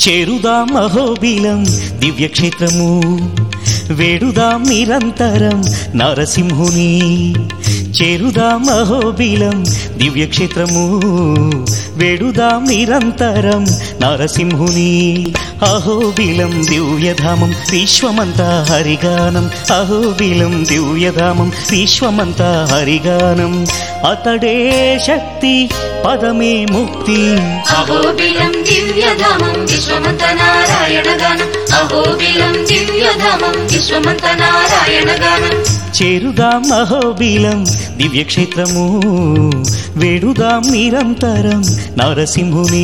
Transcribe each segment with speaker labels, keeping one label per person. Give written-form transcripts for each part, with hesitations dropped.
Speaker 1: చేరుదాం అహోబిలం దివ్యక్షేత్రము, వేడుదాం నిరంతరం నరసింహుని. చేరుదాం అహోబిలం దివ్యక్షేత్రము, వేడుదాం నిరంతరం నరసింహుని. అహోబిలం దివ్యధామం విశ్వమంతా హరిగానం, అహోబిలం దివ్యధామం విశ్వమంతా హరిగానం. అతడే శక్తి పదమే ముక్తి,
Speaker 2: అహోబిలం దివ్యధామం విశ్వమంత నారాయణగానం, అహోబిలం దివ్యధామం విశ్వమంత నారాయణగానం.
Speaker 1: చేరుదాం అహోబిలం దివ్యక్షేత్రము, వేడుదాం నిరంతరం నరసింహుని.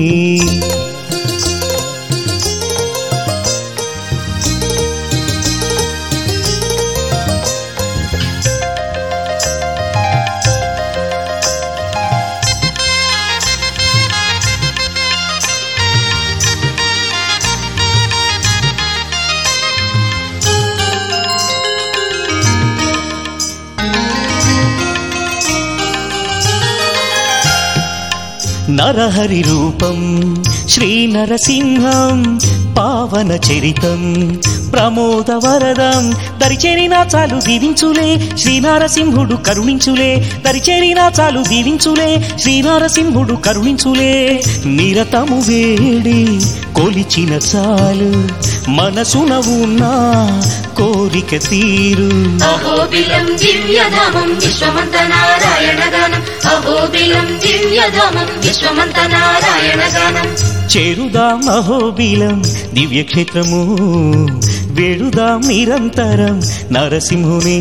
Speaker 1: నరహరి రూపం శ్రీ నరసింహం, పావన చరితం ప్రమోద వరదం. దరిచేరినా చాలు దీవించులే శ్రీ నరసింహుడు కరుణించులే, దరిచేరినా చాలు దీవించులే శ్రీ నరసింహుడు కరుణించులే. నిరతము వేడి కొలిచిన చాలు, మనసున ఉన్న కోరిక తీరు.
Speaker 2: అహోబిలం దివ్యధామం విశ్వమంత నారాయణగానం, అహోబిలం దివ్యధామం విశ్వమంత నారాయణగానం.
Speaker 1: చేరుదాం అహోబిలం దివ్యక్షేత్రము, వేడుదాం నిరంతరం నరసింహుని.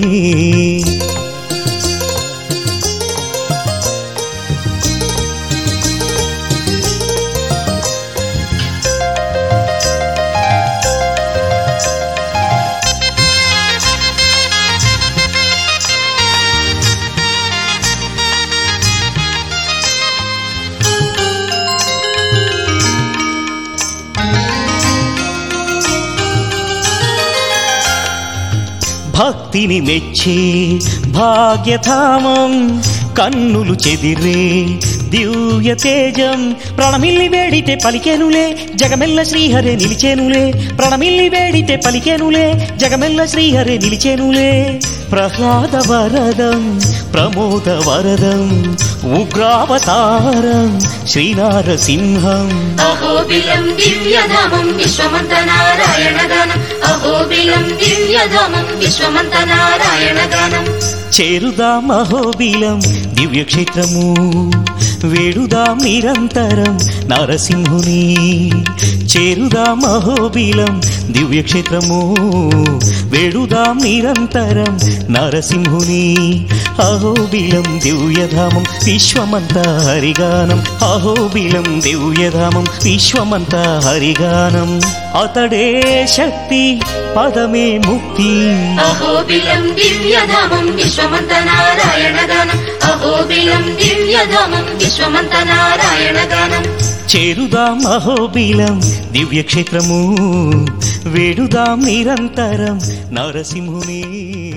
Speaker 1: భక్తిని మెచ్చే భాగ్యధామం, కన్నులు చెదిరే దివ్య తేజం. ప్రణమిల్లి వేడితే పలికెనులే జగమెల్ల శ్రీహరే నిలిచేనులే, ప్రణమిల్లి వేడితే పలికెనులే జగమెల్ల శ్రీహరే నిలిచేనులే. ప్రహ్లాద వరదం ప్రమోద వరదం, ఉగ్రావతారం శ్రీనారసింహం.
Speaker 2: అహోబిలం దివ్యధామం విశ్వమంత నారాయణగానం, అహోబిలం దివ్యధామం విశ్వమంత నారాయణగానం.
Speaker 1: చేరుదాం అహోబిలం దివ్యక్షేత్రము, వేడుదాం నిరంతరం నరసింహుని. చేరుదాం అహోబిలం దివ్యక్షేత్రము, వేడుదాం నిరంతరం నరసింహుని. అహోబిలం దివ్యధామం విశ్వమంతా హరిగానం, అహోబిలం దివ్యధామం విశ్వమంతా హరిగానం. అతడే శక్తి పదమే ముక్తి,
Speaker 2: అహోబిలం దివ్యధామం విశ్వమంత నారాయణగానం, అహోబిలం దివ్యధామం విశ్వమంత నారాయణగానం.
Speaker 1: చేరుదాం అహోబిలం దివ్యక్షేత్రము, వేడుదాం నిరంతరం నరసింహుని.